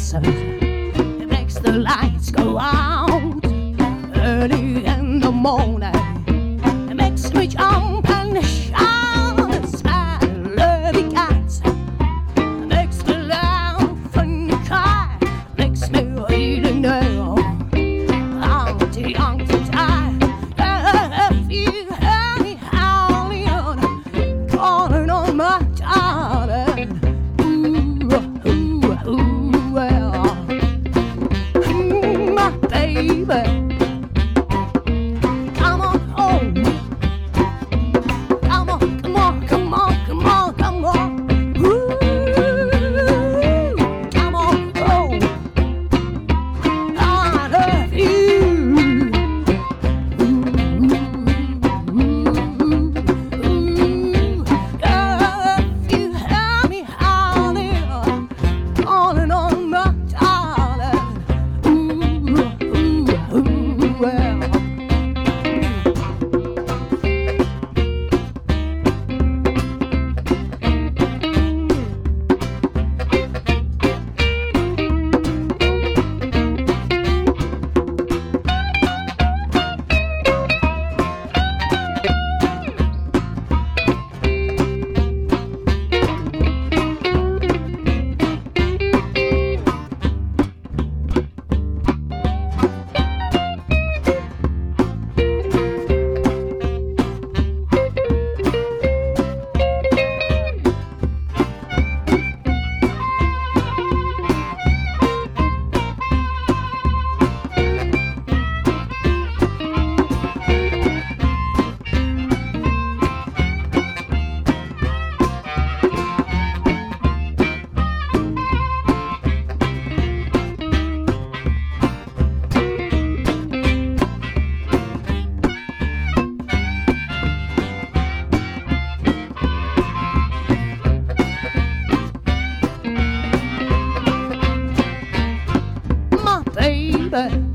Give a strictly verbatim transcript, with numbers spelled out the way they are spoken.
kisses. It makes the lights go out early in the morning. It makes me jump and shout. It's my lovey cat. It makes me laugh and cry. Makes me really know I'm too young to die. If you hear me howling, calling on my darling. Baby, come on home. Come on, come on, come on, come on, come on. Ooh, come on home. I love you. Ooh, ooh, yeah, if you hear me howling, calling on my darling. Well, baby.